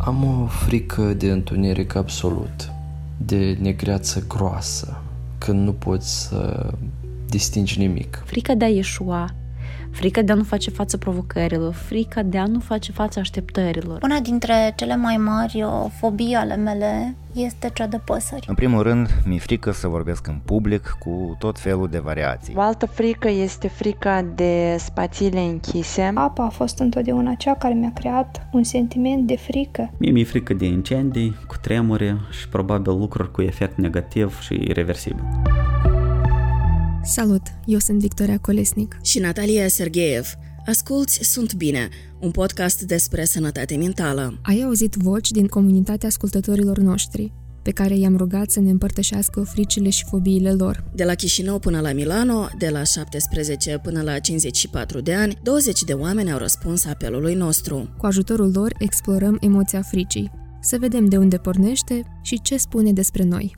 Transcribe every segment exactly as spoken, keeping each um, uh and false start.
Am o frică de întuneric absolut, de negreață groasă, când nu poți să distingi nimic. Frica de a ieșua, frica de a nu face față provocărilor, frica de a nu face față așteptărilor. Una dintre cele mai mari fobii ale mele este cea de păsări. În primul rând, mi-e frică să vorbesc în public cu tot felul de variații. O altă frică este frica de spațiile închise. Apa a fost întotdeauna cea care mi-a creat un sentiment de frică. Mie mi-e frică de incendii, cu tremure și probabil lucruri cu efect negativ și irreversibil. Salut, eu sunt Victoria Colesnic și Natalia Sergeev. Asculți Sunt Bine, un podcast despre sănătate mentală. Ai auzit voci din comunitatea ascultătorilor noștri, pe care i-am rugat să ne împărtășească fricile și fobiile lor. De la Chișinău până la Milano, de la șaptesprezece până la cincizeci și patru de ani, douăzeci de oameni au răspuns apelului nostru. Cu ajutorul lor explorăm emoția fricii, să vedem de unde pornește și ce spune despre noi.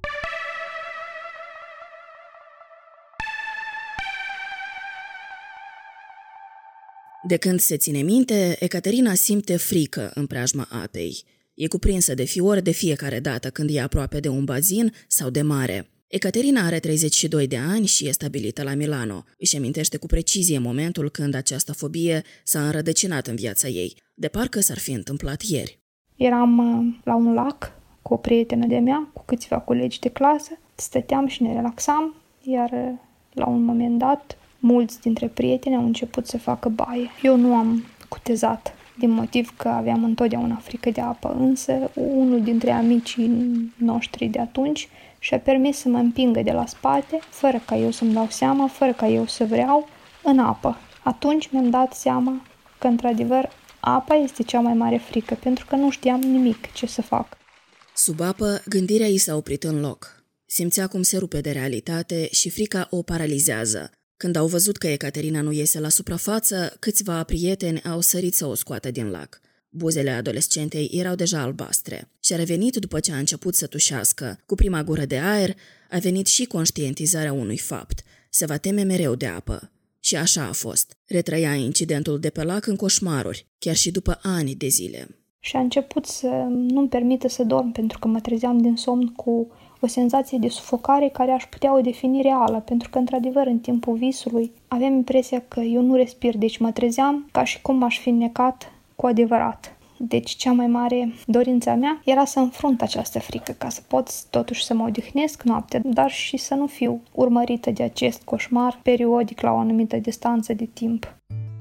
De când se ține minte, Ecaterina simte frică în preajma apei. E cuprinsă de fior de fiecare dată când e aproape de un bazin sau de mare. Ecaterina are treizeci și doi de ani și e stabilită la Milano. Își amintește cu precizie momentul când această fobie s-a înrădăcinat în viața ei, de parcă s-ar fi întâmplat ieri. Eram la un lac cu o prietenă de-a mea, cu câțiva colegi de clasă. Stăteam și ne relaxam, iar la un moment dat mulți dintre prieteni au început să facă baie. Eu nu am cutezat, din motiv că aveam întotdeauna frică de apă, însă unul dintre amicii noștri de atunci și-a permis să mă împingă de la spate, fără ca eu să-mi dau seama, fără ca eu să vreau, în apă. Atunci mi-am dat seama că, într-adevăr, apa este cea mai mare frică, pentru că nu știam nimic ce să fac. Sub apă, gândirea i s-a oprit în loc. Simțea cum se rupe de realitate și frica o paralizează. Când au văzut că Ecaterina nu iese la suprafață, câțiva prieteni au sărit să o scoată din lac. Buzele adolescentei erau deja albastre și a revenit după ce a început să tușească. Cu prima gură de aer a venit și conștientizarea unui fapt. Se va teme mereu de apă. Și așa a fost. Retrăia incidentul de pe lac în coșmaruri, chiar și după ani de zile. Și a început să nu-mi permită să dorm, pentru că mă trezeam din somn cu o senzație de sufocare care aș putea o defini reală, pentru că, într-adevăr, în timpul visului aveam impresia că eu nu respir, deci mă trezeam ca și cum m-aș fi înnecat cu adevărat. Deci cea mai mare dorința mea era să înfrunt această frică, ca să pot totuși să mă odihnesc noaptea, dar și să nu fiu urmărită de acest coșmar periodic la o anumită distanță de timp.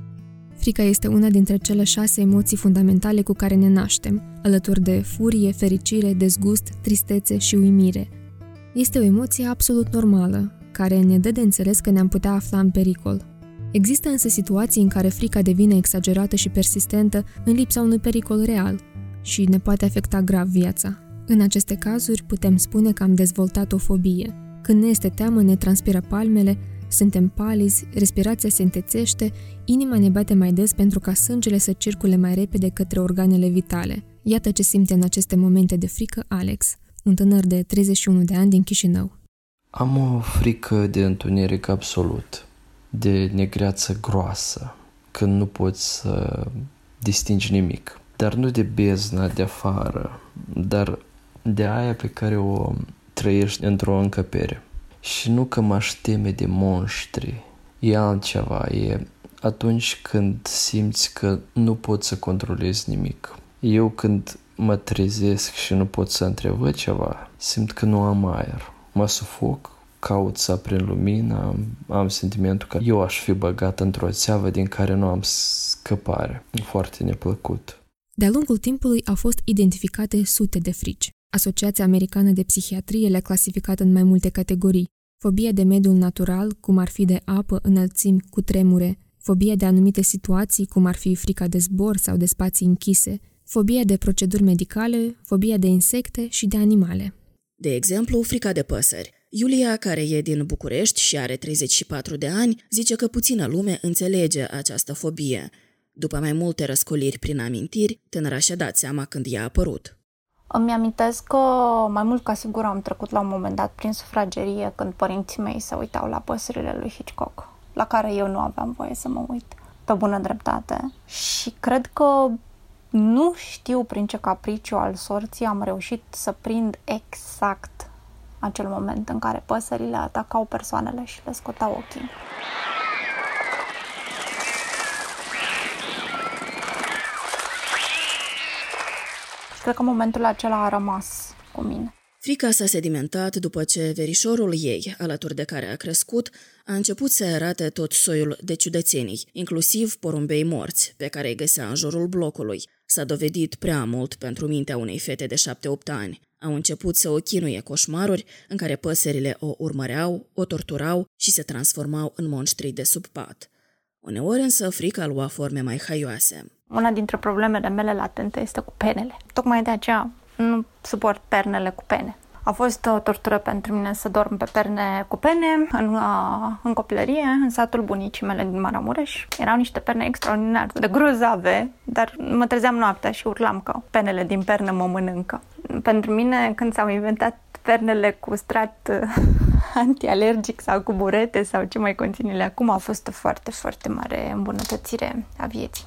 Frica este una dintre cele șase emoții fundamentale cu care ne naștem, alături de furie, fericire, dezgust, tristețe și uimire. Este o emoție absolut normală, care ne dă de înțeles că ne-am putea afla în pericol. Există însă situații în care frica devine exagerată și persistentă în lipsa unui pericol real și ne poate afecta grav viața. În aceste cazuri putem spune că am dezvoltat o fobie. Când ne este teamă, ne transpiră palmele, suntem palizi, respirația se întețește, inima ne bate mai des pentru ca sângele să circule mai repede către organele vitale. Iată ce simte în aceste momente de frică Alex, un tânăr de treizeci și unu de ani din Chișinău. Am o frică de întuneric absolut, de negreață groasă, când nu poți să distingi nimic. Dar nu de bezna de afară, dar de aia pe care o trăiești într-o încăpere. Și nu că m-aș teme de monștri, e altceva, e atunci când simți că nu poți să controlezi nimic. Eu când mă trezesc și nu pot să întrevăd ceva, simt că nu am aer, mă sufoc, caut să aprind lumina, am, am sentimentul că eu aș fi băgat într-o țeavă din care nu am scăpare, foarte neplăcut. De-a lungul timpului au fost identificate sute de frici. Asociația Americană de Psihiatrie le-a clasificat în mai multe categorii. Fobia de mediul natural, cum ar fi de apă, înălțimi, cutremure, fobia de anumite situații, cum ar fi frica de zbor sau de spații închise, fobia de proceduri medicale, fobia de insecte și de animale. De exemplu, frica de păsări. Iulia, care e din București și are treizeci și patru de ani, zice că puțină lume înțelege această fobie. După mai multe răscoliri prin amintiri, tânăra și-a dat seama când i-a apărut. Îmi amintesc că mai mult ca sigur am trecut la un moment dat prin sufragerie când părinții mei se uitau la păsările lui Hitchcock, la care eu nu aveam voie să mă uit, pe bună dreptate. Și cred că Nu știu prin ce capriciu al sorții am reușit să prind exact acel moment în care păsările atacau persoanele și le scotau ochii. Și cred că momentul acela a rămas cu mine. Frica s-a sedimentat după ce verișorul ei, alături de care a crescut, a început să arate tot soiul de ciudățenii, inclusiv porumbei morți, pe care îi găsea în jurul blocului. S-a dovedit prea mult pentru mintea unei fete de șapte-opt ani. Au început să o chinuie coșmaruri în care păsările o urmăreau, o torturau și se transformau în monștri de sub pat. Uneori însă frica lua forme mai haioase. Una dintre problemele mele latente este cu penele. Tocmai de aceea nu suport pernele cu pene. A fost o tortură pentru mine să dorm pe perne cu pene în, în copilărie, în satul bunicii mele din Maramureș. Erau niște perne extraordinar de grozave, dar mă trezeam noaptea și urlam că penele din pernă mă mănâncă. Pentru mine, când s-au inventat pernele cu strat antialergic sau cu burete sau ce mai conțin ele acum, a fost o foarte, foarte mare îmbunătățire a vieții.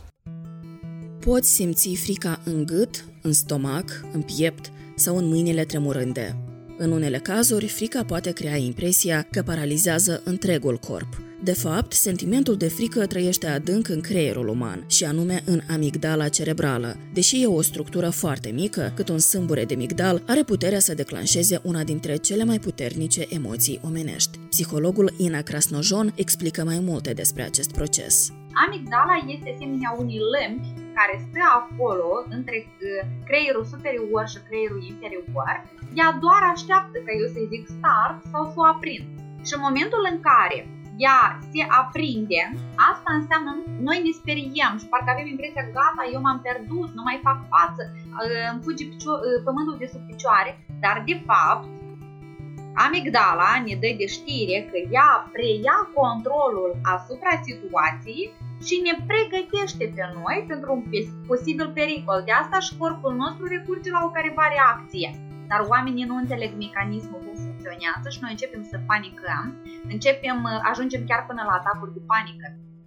Poți simți frica în gât, în stomac, în piept sau în mâinile tremurânde. În unele cazuri, frica poate crea impresia că paralizează întregul corp. De fapt, sentimentul de frică trăiește adânc în creierul uman, și anume în amigdala cerebrală. Deși e o structură foarte mică, cât un sâmbure de migdal are puterea să declanșeze una dintre cele mai puternice emoții omenești. Psihologul Ina Krasnojon explică mai multe despre acest proces. Amigdala este asemenea unei lămpi care stă acolo între creierul superior și creierul inferior. Ea doar așteaptă ca eu să-i zic start sau să o aprind. Și în momentul în care ea se aprinde, asta înseamnă noi ne speriem și parcă avem impresia că gata, eu m-am pierdut, nu mai fac față, îmi fuge pământul de sub picioare, dar de fapt amigdala ne dă de știre că ea preia controlul asupra situației și ne pregătește pe noi pentru un posibil pericol. De asta și corpul nostru recurge la o careva reacție. Dar oamenii nu înțeleg mecanismul cum funcționează și noi începem să panicăm, începem, ajungem chiar până la atacuri de panică.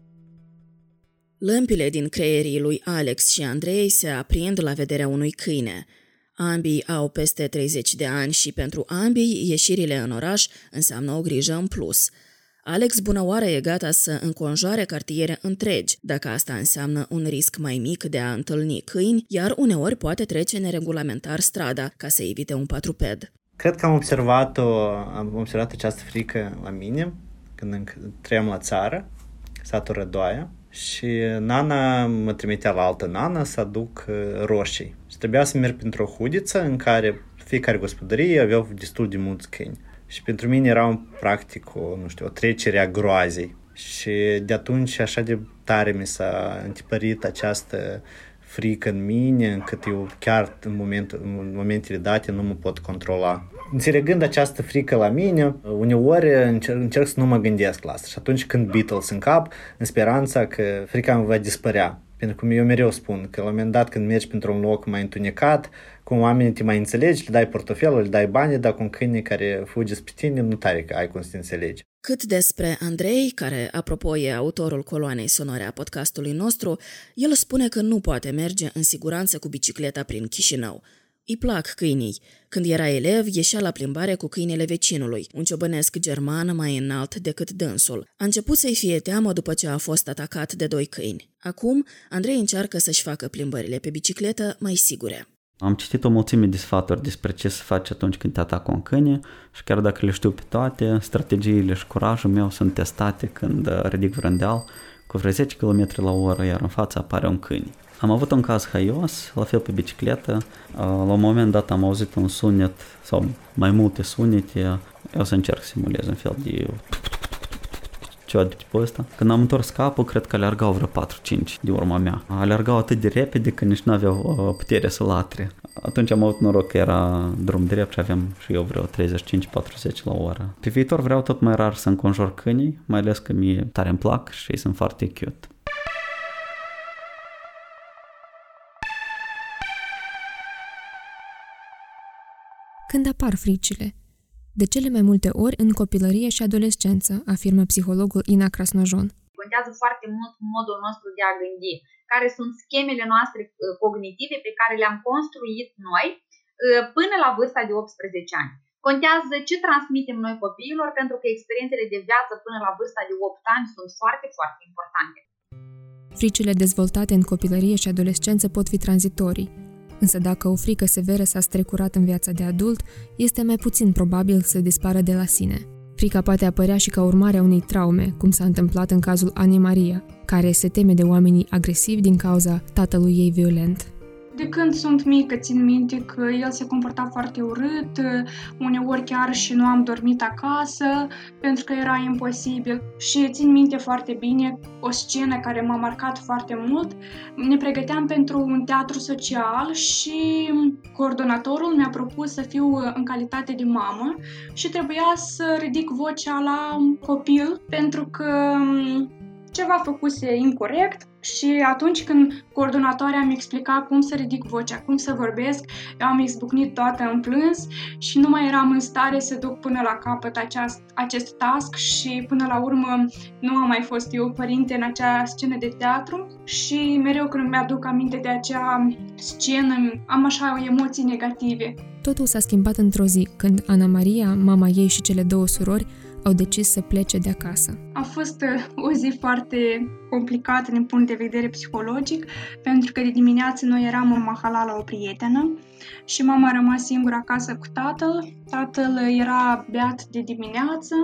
Lămpile din creierii lui Alex și Andrei se aprind la vederea unui câine. Ambii au peste treizeci de ani și pentru ambii ieșirile în oraș înseamnă o grijă în plus. Alex bunăoară e gata să înconjoare cartiere întregi, dacă asta înseamnă un risc mai mic de a întâlni câini, iar uneori poate trece neregulamentar strada ca să evite un patruped. Cred că am observat-o, am observat această frică la mine când trăiam la țară, satul Rădoaia, și nana mă trimitea la altă nană să aduc roșii. Și trebuia să merg printr-o hudiță în care fiecare gospodărie avea destul de mulți câini. Și pentru mine era practic o, nu știu, o trecere a groazei. Și de atunci așa de tare mi s-a întipărit această frică în mine, încât eu chiar în, momentul, în momentele date nu mă pot controla. Înțelegând această frică la mine, uneori încerc, încerc să nu mă gândesc la asta. Și atunci când Beatles în cap, în speranța că frica îmi va dispărea. Pentru că eu mereu spun că la un moment dat când mergi pentru un loc mai întunecat, cum oamenii te mai înțelegi, le dai portofelul, le dai bani, dar cu un câine care fuge spre tine, nu tare că ai cum să te înțelegi. Cât despre Andrei, care, apropo, e autorul coloanei sonore a podcastului nostru, el spune că nu poate merge în siguranță cu bicicleta prin Chișinău. Îi plac câinii. Când era elev, ieșea la plimbare cu câinele vecinului, un ciobănesc german mai înalt decât dânsul. A început să-i fie teamă după ce a fost atacat de doi câini. Acum, Andrei încearcă să-și facă plimbările pe bicicletă mai sigure. Am citit o mulțime de sfaturi despre ce să faci atunci când te atacă un câine și chiar dacă le știu pe toate, strategiile și curajul meu sunt testate când ridic vreun deal cu vreo zece kilometri la oră, iar în față apare un câine. Am avut un caz haios, la fel pe bicicletă. La un moment dat am auzit un sunet sau mai multe sunete. Eu să încerc să simulez un fel de ceva de tipul ăsta. Când am întors capul, cred că alergau vreo patru-cinci de urma mea. Alergau atât de repede că nici nu aveau putere să latre. Atunci am avut noroc că era drum drept și aveam și eu vreo treizeci și cinci patruzeci la oră. Pe viitor vreau tot mai rar să înconjur câinii, mai ales că mie tare îmi plac și ei sunt foarte cute. Când apar fricile? De cele mai multe ori în copilărie și adolescență, afirmă psihologul Ina Krasnojon. Contează foarte mult modul nostru de a gândi. care sunt schemele noastre cognitive pe care le-am construit noi până la vârsta de optsprezece ani. Contează ce transmitem noi copiilor, pentru că experiențele de viață până la vârsta de opt ani sunt foarte, foarte importante. Fricile dezvoltate în copilărie și adolescență pot fi tranzitorii, însă dacă o frică severă s-a strecurat în viața de adult, este mai puțin probabil să dispară de la sine. Frica poate apărea și ca urmare a unei traume, cum s-a întâmplat în cazul Anei Maria, care se teme de oamenii agresivi din cauza tatălui ei violent. De când sunt mică, țin minte că el se comporta foarte urât, uneori chiar și nu am dormit acasă, pentru că era imposibil. Și țin minte foarte bine o scenă care m-a marcat foarte mult. Ne pregăteam pentru un teatru social și coordonatorul mi-a propus să fiu în calitate de mamă și trebuia să ridic vocea la copil, pentru că ceva făcuse incorect. Și atunci când coordonatoarea mi explica cum să ridic vocea, cum să vorbesc, eu am izbucnit toată în plâns și nu mai eram în stare să duc până la capăt aceast, acest task și până la urmă nu am mai fost eu părinte în acea scenă de teatru și mereu când mi-aduc aminte de acea scenă am așa emoții negative. Totul s-a schimbat într-o zi, când Ana Maria, mama ei și cele două surori au decis să plece de acasă. A fost o zi foarte complicată din punct de vedere psihologic, pentru că de dimineață noi eram în Mahala la o prietenă și mama a rămas singură acasă cu tatăl. Tatăl era beat de dimineață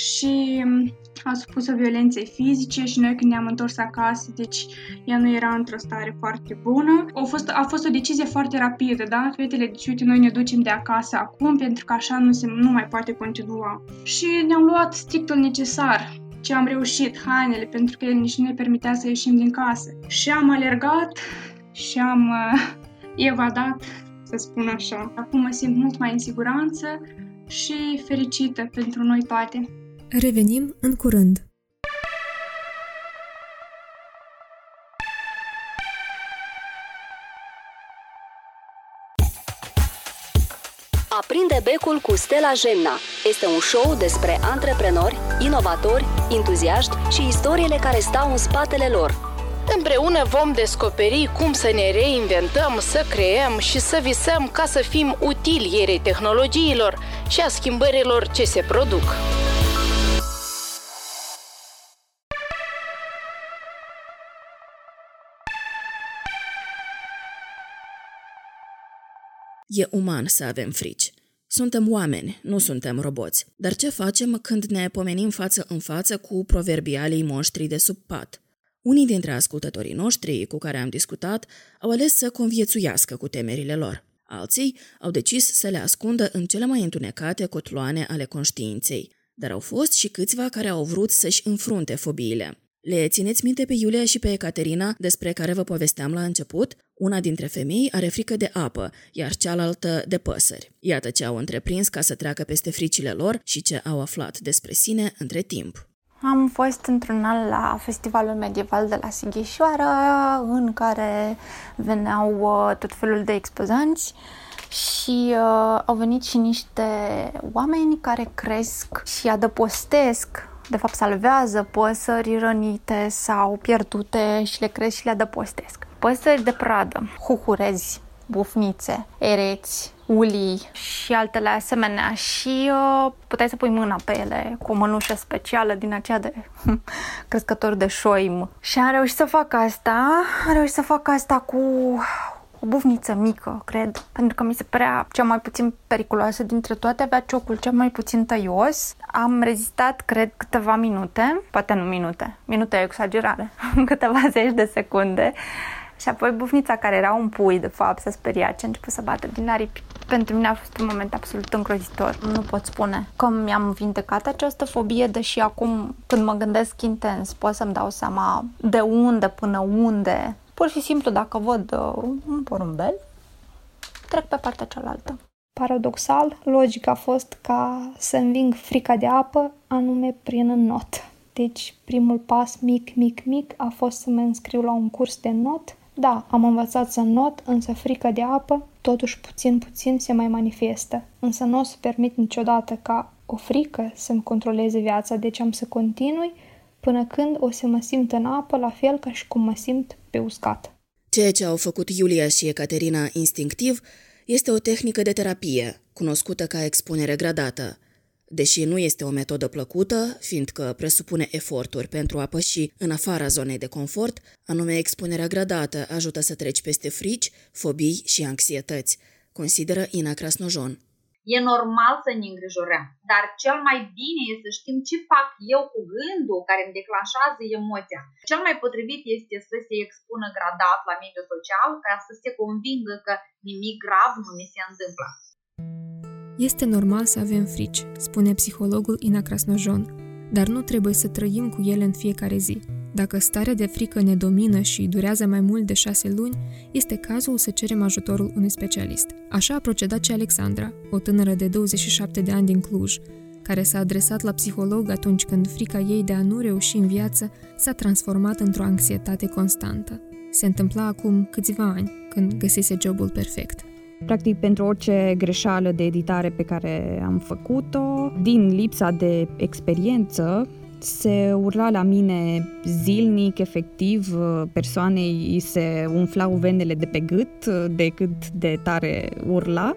și a supus o violenței fizice și noi când ne-am întors acasă, deci ea nu era într-o stare foarte bună. A fost, a fost o decizie foarte rapidă, da? Fetele, deci uite, noi ne ducem de acasă acum pentru că așa nu, se, nu mai poate continua. Și ne-am luat strictul necesar, ce am reușit, hainele, pentru că el nici nu ne permitea să ieșim din casă. Și am alergat și am uh, evadat, să spun așa. Acum mă simt mult mai în siguranță și fericită pentru noi toate. Revenim în curând. Aprinde becul cu Stella Gemna. Este un show despre antreprenori, inovatori, entuziaști și istoriile care stau în spatele lor. Împreună vom descoperi cum să ne reinventăm, să creăm și să visăm ca să fim utili ierei tehnologiilor și a schimbărilor ce se produc. E uman să avem frici. Suntem oameni, nu suntem roboți. Dar ce facem când ne pomenim față în față cu proverbialii monștri de sub pat? Unii dintre ascultătorii noștri cu care am discutat au ales să conviețuiască cu temerile lor. Alții au decis să le ascundă în cele mai întunecate cotloane ale conștiinței. Dar au fost și câțiva care au vrut să-și înfrunte fobiile. Le țineți minte pe Iulia și pe Ecaterina, despre care vă povesteam la început? Una dintre femei are frică de apă, iar cealaltă de păsări. Iată ce au întreprins ca să treacă peste fricile lor și ce au aflat despre sine între timp. Am fost într-un an la Festivalul Medieval de la Sighișoara, în care veneau uh, tot felul de expozanți și uh, au venit și niște oameni care cresc și adăpostesc, de fapt salvează păsări rănite sau pierdute și le cresc și le adăpostesc. Păsări de pradă, huhurezi, bufnițe, ereți, ulii și altele asemenea și uh, puteai să pui mâna pe ele cu o mănușă specială din aceea de crescător de șoim. Și am reușit să fac asta, am reușit să fac asta cu o bufniță mică, cred, pentru că mi se părea cea mai puțin periculoasă dintre toate, avea ciocul cel mai puțin tăios. Am rezistat, cred, câteva minute, poate nu minute, minute e exagerare, câteva zeci de secunde. Și apoi bufnița, care era un pui, de fapt, s-a speriat și a început să bată din aripi. Pentru mine a fost un moment absolut îngrozitor. Nu pot spune că mi-am vindecat această fobie, deși acum, când mă gândesc intens, pot să-mi dau seama de unde până unde. Pur și simplu, dacă văd uh, un porumbel, trec pe partea cealaltă. Paradoxal, logica a fost ca să înving frica de apă, anume prin înnot. Deci, primul pas mic, mic, mic a fost să mă înscriu la un curs de înnot. Da, am învățat să înnot, însă frica de apă, totuși puțin, puțin se mai manifestă. Însă nu o să permit niciodată ca o frică să-mi controleze viața, deci am să continui până când o să mă simt în apă la fel ca și cum mă simt pe uscat. Ceea ce au făcut Iulia și Ecaterina instinctiv este o tehnică de terapie, cunoscută ca expunere gradată. Deși nu este o metodă plăcută, fiindcă presupune eforturi pentru a păși în afara zonei de confort, anume expunerea gradată ajută să treci peste frici, fobii și anxietăți, consideră Ina Krasnojon. E normal să ne îngrijorăm, dar cel mai bine e să știm ce fac eu cu gândul care îmi declanșează emoția. Cel mai potrivit este să se expună gradat la mediul social ca să se convingă că nimic grav nu mi se întâmplă. Este normal să avem frici, spune psihologul Ina Krasnojon, dar nu trebuie să trăim cu ele în fiecare zi. Dacă starea de frică ne domină și durează mai mult de șase luni, este cazul să cerem ajutorul unui specialist. Așa a procedat și Alexandra, o tânără de douăzeci și șapte de ani din Cluj, care s-a adresat la psiholog atunci când frica ei de a nu reuși în viață s-a transformat într-o anxietate constantă. Se întâmpla acum câțiva ani, când găsise jobul perfect. Practic, pentru orice greșeală de editare pe care am făcut-o, din lipsa de experiență, se urla la mine zilnic, efectiv, persoanei îi se umflau venele de pe gât de cât de tare urla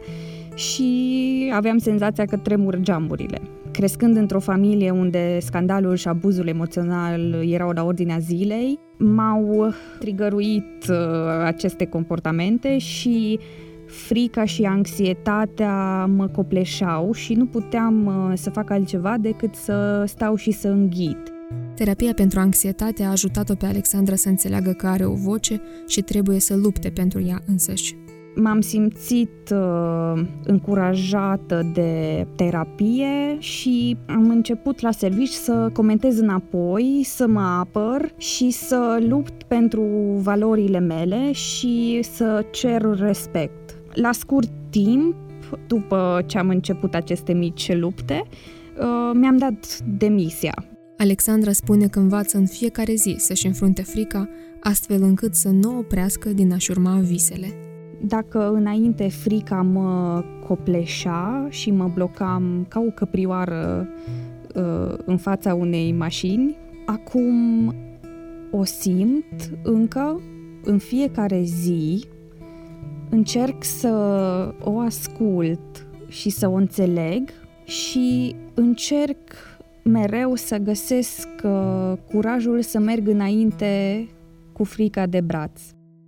și aveam senzația că tremură geamurile. Crescând într-o familie unde scandalul și abuzul emoțional erau la ordinea zilei, m-au trigăruit aceste comportamente și frica și anxietatea mă copleșeau și nu puteam să fac altceva decât să stau și să înghit. Terapia pentru anxietate a ajutat-o pe Alexandra să înțeleagă că are o voce și trebuie să lupte pentru ea însăși. M-am simțit uh, încurajată de terapie și am început la servici să comentez înapoi, să mă apăr și să lupt pentru valorile mele și să cer respect. La scurt timp, după ce am început aceste mici lupte, uh, mi-am dat demisia. Alexandra spune că învață în fiecare zi să-și înfrunte frica, astfel încât să nu oprească din a-și urma visele. Dacă înainte frica mă copleșea și mă blocam ca o căprioară uh, în fața unei mașini, acum o simt încă în fiecare zi, încerc să o ascult și să o înțeleg și încerc mereu să găsesc uh, curajul să merg înainte cu frica de braț.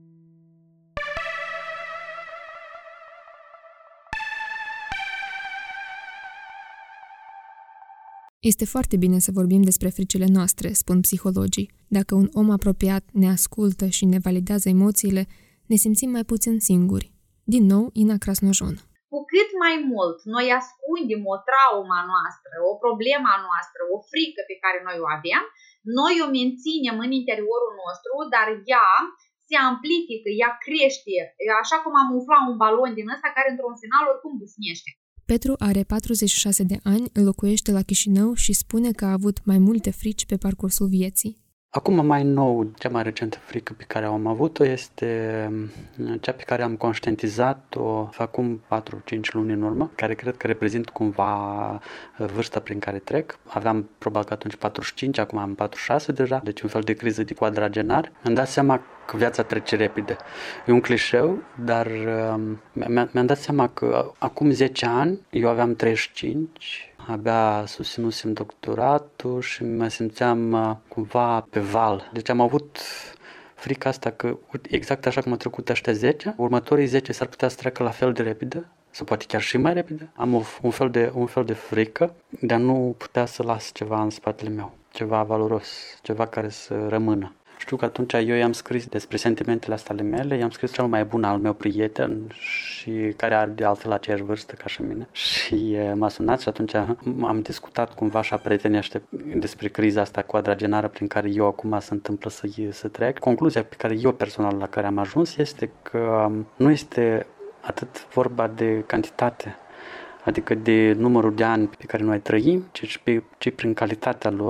Este foarte bine să vorbim despre fricile noastre, spun psihologii. Dacă un om apropiat ne ascultă și ne validează emoțiile, ne simțim mai puțin singuri. Din nou, Ina Krasnojon. Cu cât mai mult noi ascundem o trauma noastră, o problemă noastră, o frică pe care noi o avem, noi o menținem în interiorul nostru, dar ea se amplifică, ea crește, așa cum am umflat un balon din ăsta care într-un final oricum bufnește. Petru are patruzeci și șase de ani, locuiește la Chișinău și spune că a avut mai multe frici pe parcursul vieții. Acum mai nou, cea mai recentă frică pe care am avut-o este cea pe care am conștientizat-o acum patru cinci luni în urmă, care cred că reprezintă cumva vârsta prin care trec. Aveam probabil că atunci patruzeci și cinci, acum am patruzeci și șase deja, deci un fel de criză de quadragenar. Mi-am dat seama că viața trece repede. E un clișeu, dar mi-am dat seama că acum zece ani, eu aveam treizeci și cinci, abia susținusem doctoratul și mă simțeam uh, cumva pe val. Deci am avut frica asta că exact așa cum a trecut ăștia zece, următorii zece s-ar putea să treacă la fel de repede, sau poate chiar și mai repede. Am o, un, fel de, un fel de frică de a nu putea să las ceva în spatele meu, ceva valoros, ceva care să rămână. Știu că atunci eu i-am scris despre sentimentele astea ale mele, i-am scris cel mai bun al meu prieten și care are de altfel aceeași vârstă ca și mine. Și m-a sunat și atunci am discutat cumva și a prietenii ăștia despre criza asta quadragenară prin care eu acum se întâmplă să, să trec. Concluzia pe care eu personal la care am ajuns este că nu este atât vorba de cantitate, adică de numărul de ani pe care noi trăim, ci, ci prin calitatea lor.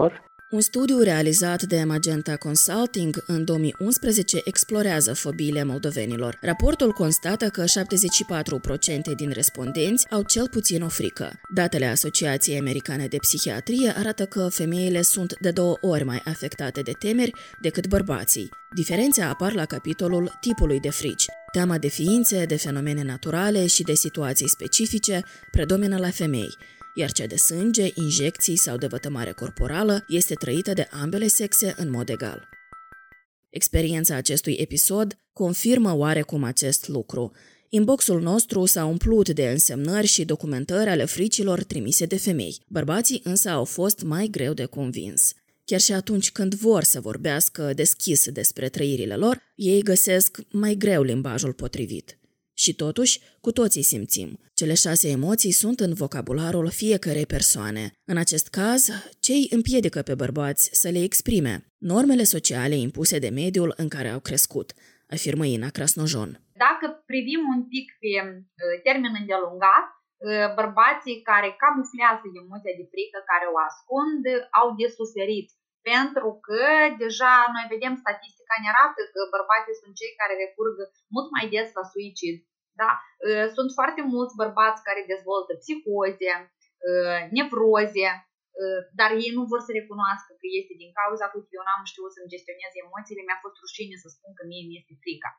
Un studiu realizat de Magenta Consulting în două mii unsprezece explorează fobiile moldovenilor. Raportul constată că șaptezeci și patru la sută din respondenți au cel puțin o frică. Datele Asociației Americane de Psihiatrie arată că femeile sunt de două ori mai afectate de temeri decât bărbații. Diferențe apar la capitolul tipului de frici. Teama de ființe, de fenomene naturale și de situații specifice predomină la femei, iar cea de sânge, injecții sau de vătămare corporală este trăită de ambele sexe în mod egal. Experiența acestui episod confirmă oarecum acest lucru. Inboxul nostru s-a umplut de însemnări și documentări ale fricilor trimise de femei. Bărbații însă au fost mai greu de convins. Chiar și atunci când vor să vorbească deschis despre trăirile lor, ei găsesc mai greu limbajul potrivit. Și totuși, cu toții simțim. Cele șase emoții sunt în vocabularul fiecărei persoane. În acest caz, ce îi împiedică pe bărbați să le exprime? Normele sociale impuse de mediul în care au crescut, afirmă Ina Krasnojon. Dacă privim un pic pe termen îndelungat, bărbații care camuflează emoția de frică, care o ascund, au de suferit. Pentru că deja noi vedem statistica ne arată că bărbații sunt cei care recurg mult mai des la suicid. Da? Sunt foarte mulți bărbați care dezvoltă psihoze, nevroze, dar ei nu vor să recunoască că este din cauza că eu n-am știut să-mi gestionez emoțiile, mi-a fost rușine să spun că mie mi este frica.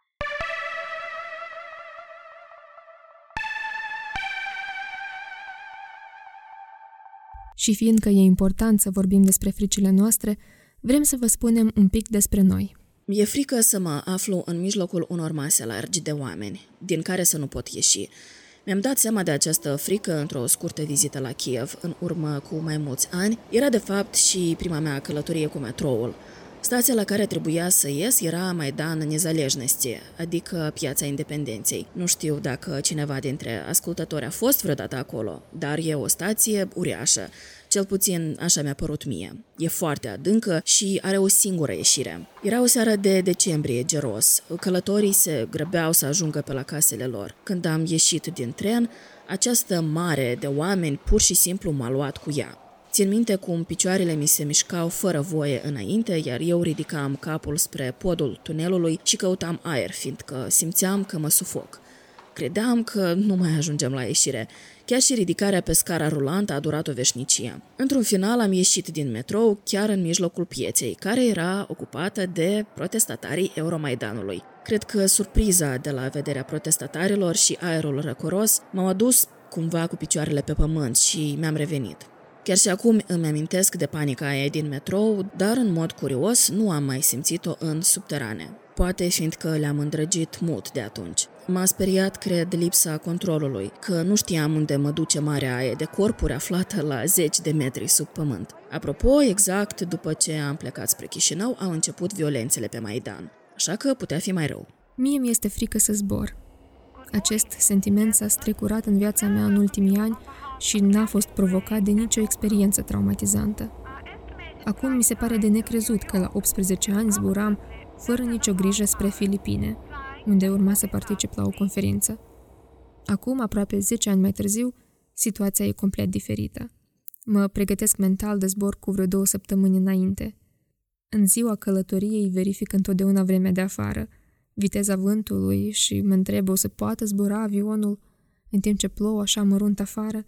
Și fiindcă e important să vorbim despre fricile noastre, vrem să vă spunem un pic despre noi. Mi-e frică să mă aflu în mijlocul unor mase largi de oameni, din care să nu pot ieși. Mi-am dat seama de această frică într-o scurtă vizită la Kiev, în urmă cu mai mulți ani. Era de fapt și prima mea călătorie cu metroul. Stația la care trebuia să ies era Maidan Nezalezhnosti, adică Piața Independenței. Nu știu dacă cineva dintre ascultători a fost vreodată acolo, dar e o stație uriașă. Cel puțin așa mi-a părut mie. E foarte adâncă și are o singură ieșire. Era o seară de decembrie geros. Călătorii se grăbeau să ajungă pe la casele lor. Când am ieșit din tren, această mare de oameni pur și simplu m-a luat cu ea. Țin minte cum picioarele mi se mișcau fără voie înainte, iar eu ridicam capul spre podul tunelului și căutam aer, fiindcă simțeam că mă sufoc. Credeam că nu mai ajungem la ieșire. Chiar și ridicarea pe scara rulantă a durat o veșnicie. Într-un final am ieșit din metrou chiar în mijlocul pieței, care era ocupată de protestatarii Euromaidanului. Cred că surpriza de la vederea protestatarilor și aerul răcoros m-au adus cumva cu picioarele pe pământ și mi-am revenit. Chiar și acum îmi amintesc de panica aia din metrou, dar în mod curios nu am mai simțit-o în subterane. Poate fiindcă le-am îndrăgit mult de atunci. M-a speriat, cred, lipsa controlului, că nu știam unde mă duce marea aia de corpuri aflată la zeci de metri sub pământ. Apropo, exact după ce am plecat spre Chișinău, au început violențele pe Maidan, așa că putea fi mai rău. Mie mi-este frică să zbor. Acest sentiment s-a strecurat în viața mea în ultimii ani și n-a fost provocat de nicio experiență traumatizantă. Acum mi se pare de necrezut că la optsprezece ani zburam fără nicio grijă spre Filipine, unde urma să particip la o conferință. Acum, aproape zece ani mai târziu, situația e complet diferită. Mă pregătesc mental de zbor cu vreo două săptămâni înainte. În ziua călătoriei verific întotdeauna vremea de afară, viteza vântului și mă întreb o să poată zbura avionul în timp ce plouă așa mărunt afară.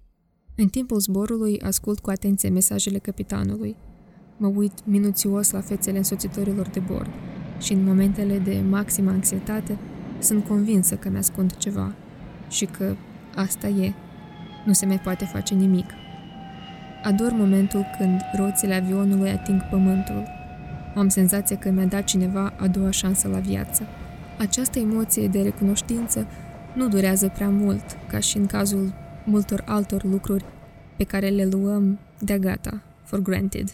În timpul zborului ascult cu atenție mesajele capitanului. Mă uit minuțios la fețele însoțitorilor de bord și în momentele de maximă anxietate sunt convinsă că mi-ascund ceva și că asta e, nu se mai poate face nimic. Ador momentul când roțile avionului ating pământul. Am senzația că mi-a dat cineva a doua șansă la viață. Această emoție de recunoștință nu durează prea mult, ca și în cazul multor altor lucruri pe care le luăm de-a gata, for granted.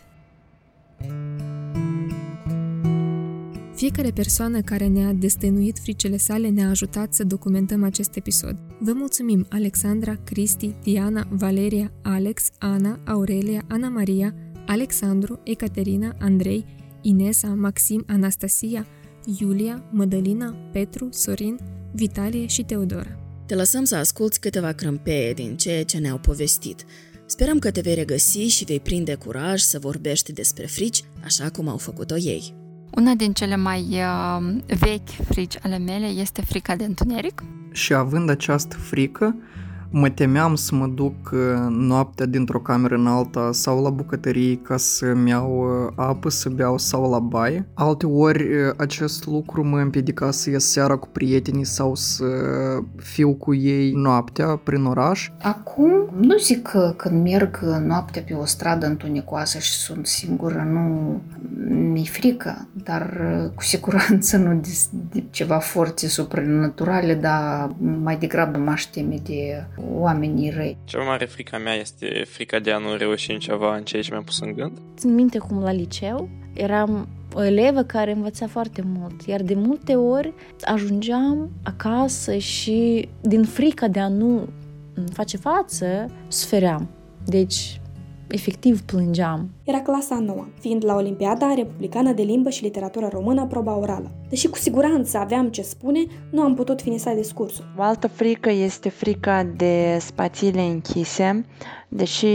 Fiecare persoană care ne-a destăinuit fricile sale ne-a ajutat să documentăm acest episod. Vă mulțumim Alexandra, Cristi, Diana, Valeria, Alex, Ana, Aurelia, Ana Maria, Alexandru, Ecaterina, Andrei, Inesa, Maxim, Anastasia, Iulia, Mădălina, Petru, Sorin, Vitalie și Teodora. Te lăsăm să asculți câteva crâmpeie din ceea ce ne-au povestit. Sperăm că te vei regăsi și vei prinde curaj să vorbești despre frici așa cum au făcut-o ei. Una din cele mai uh, vechi frici ale mele este frica de întuneric. Și având această frică, mă temeam să mă duc noaptea dintr-o cameră în alta sau la bucătărie ca să-mi iau apă să beau sau la baie. Alteori acest lucru mă împiedica să ies seara cu prietenii sau să fiu cu ei noaptea prin oraș. Acum nu zic că când merg noaptea pe o stradă întunecoasă și sunt singură, nu mi-e frică, dar cu siguranță nu de, de ceva forțe supranaturale, dar mai degrabă mă teme de oamenii răi. Cea mai mare frica mea este frica de a nu reuși în ceva, în ceea ce mi-am pus în gând. Țin minte cum la liceu eram o elevă care învăța foarte mult, iar de multe ori ajungeam acasă și din frica de a nu face față, sufeream. Deci, efectiv plângeam. Era clasa a noua, fiind la Olimpiada Republicană de Limbă și Literatură Română proba orală. Deși cu siguranță aveam ce spune, nu am putut finisa discursul. O altă frică este frica de spațiile închise, deși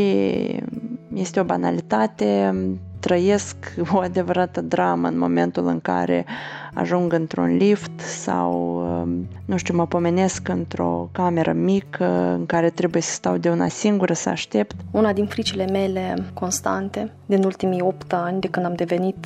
este o banalitate, trăiesc o adevărată dramă în momentul în care ajung într-un lift sau, nu știu, mă pomenesc într-o cameră mică în care trebuie să stau de una singură să aștept. Una din fricile mele constante din ultimii opt ani de când am devenit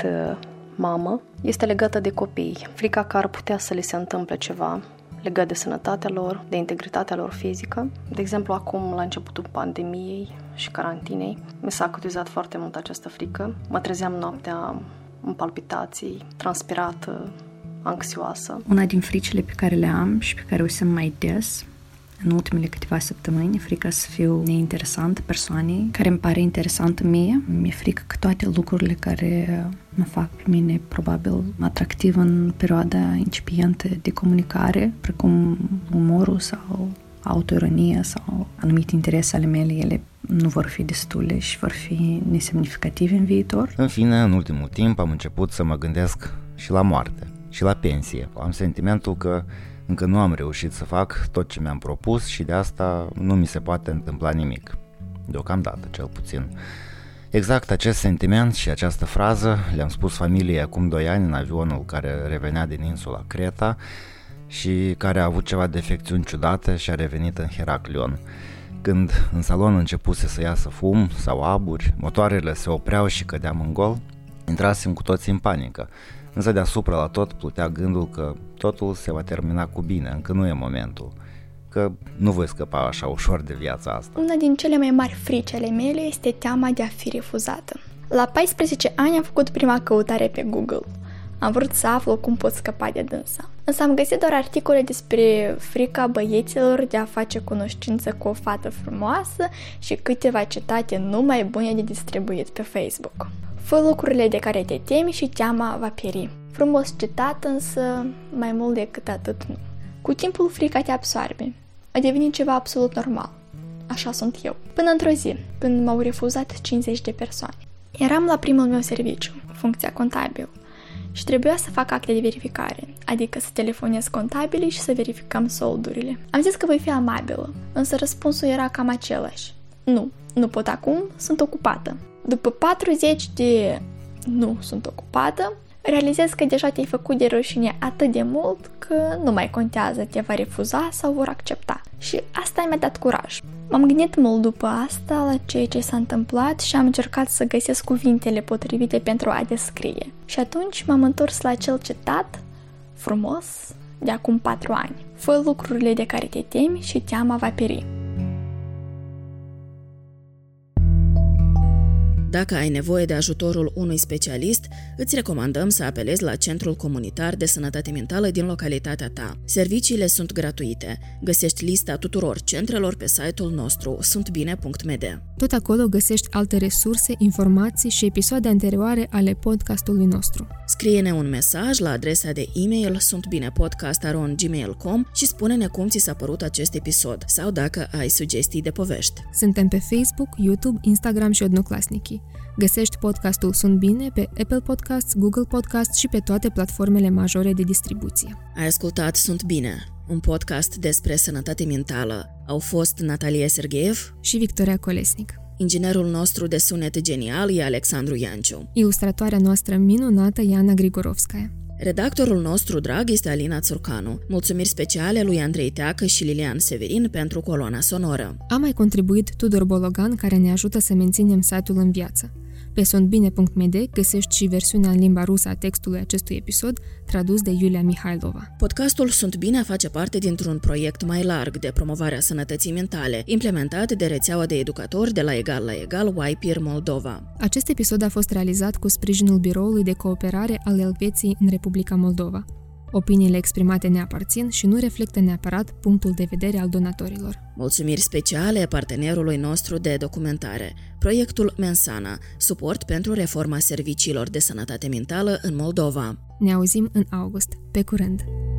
mamă este legată de copii. Frica că ar putea să le se întâmple ceva legat de sănătatea lor, de integritatea lor fizică. De exemplu, acum, la începutul pandemiei și carantinei, mi s-a acutizat foarte mult această frică. Mă trezeam noaptea în palpitații, transpirată, anxioasă. Una din fricile pe care le am și pe care o simt mai des în ultimele câteva săptămâni, e frica să fiu neinteresant persoanei care îmi pare interesantă mie. Mi-e frică că toate lucrurile care mă fac pe mine probabil atractiv în perioada incipientă de comunicare, precum umorul sau autoironia sau anumite interese ale mele, ele nu vor fi destule și vor fi nesemnificative în viitor. În fine, în ultimul timp am început să mă gândesc și la moarte, și la pensie. Am sentimentul că încă nu am reușit să fac tot ce mi-am propus și de asta nu mi se poate întâmpla nimic. Deocamdată, cel puțin. Exact acest sentiment și această frază le-am spus familiei acum doi ani în avionul care revenea din insula Creta și care a avut ceva defecțiuni ciudate și a revenit în Heraclion. Când în salon începuse să iasă fum sau aburi, motoarele se opreau și cădeam în gol, intrasem cu toții în panică. Însă deasupra la tot plutea gândul că totul se va termina cu bine, încă nu e momentul, că nu voi scăpa așa ușor de viața asta. Una din cele mai mari frici ale mele este teama de a fi refuzată. La paisprezece ani am făcut prima căutare pe Google. Am vrut să aflu cum pot scăpa de dânsa. Însă am găsit doar articole despre frica băieților de a face cunoștință cu o fată frumoasă și câteva citate numai bune de distribuit pe Facebook. Fă lucrurile de care te temi și teama va pieri. Frumos citat, însă mai mult decât atât nu. Cu timpul frica te absoarbe. A devenit ceva absolut normal. Așa sunt eu. Până într-o zi, când m-au refuzat cincizeci de persoane. Eram la primul meu serviciu, funcția contabil, și trebuia să fac acte de verificare, adică să telefonez contabilii și să verificăm soldurile. Am zis că voi fi amabilă, însă răspunsul era cam același. Nu, nu pot acum, sunt ocupată. După patruzeci de nu sunt ocupată, realizez că deja te-ai făcut de rușine atât de mult că nu mai contează, te va refuza sau vor accepta. Și asta mi-a dat curaj. M-am gândit mult după asta la ceea ce s-a întâmplat și am încercat să găsesc cuvintele potrivite pentru a descrie. Și atunci m-am întors la acel citat frumos de acum patru ani. Fă lucrurile de care te temi și teama va pieri. Dacă ai nevoie de ajutorul unui specialist, îți recomandăm să apelezi la Centrul Comunitar de Sănătate Mentală din localitatea ta. Serviciile sunt gratuite. Găsești lista tuturor centrelor pe site-ul nostru sunt bine punct m d. Tot acolo găsești alte resurse, informații și episoade anterioare ale podcastului nostru. Scrie-ne un mesaj la adresa de e-mail suntbinepodcast arond gmail punct com și spune-ne cum ți s-a părut acest episod sau dacă ai sugestii de povești. Suntem pe Facebook, YouTube, Instagram și Odnoclasnicii. Găsești podcastul Sunt Bine pe Apple Podcasts, Google Podcasts și pe toate platformele majore de distribuție. Ai ascultat Sunt Bine, un podcast despre sănătate mentală. Au fost Natalia Sergeev și Victoria Colesnic. Inginerul nostru de sunet genial e Alexandru Ianciu. Ilustratoarea noastră minunată e Ana Grigorovskaya. Redactorul nostru drag este Alina Țurcanu. Mulțumiri speciale lui Andrei Teacă și Lilian Severin pentru coloana sonoră. A mai contribuit Tudor Bologan, care ne ajută să menținem site-ul în viață. Pe sondbine punct m d găsești și versiunea în limba rusă a textului acestui episod, tradus de Iulia Mihailova. Podcastul Sunt Bine face parte dintr-un proiect mai larg de promovare a sănătății mentale, implementat de rețeaua de educatori de la Egal la Egal Y P I R Moldova. Acest episod a fost realizat cu sprijinul Biroului de Cooperare al Elveției în Republica Moldova. Opiniile exprimate ne aparțin și nu reflectă neapărat punctul de vedere al donatorilor. Mulțumiri speciale partenerului nostru de documentare, proiectul Mensana, suport pentru reforma serviciilor de sănătate mentală în Moldova. Ne auzim în august. Pe curând!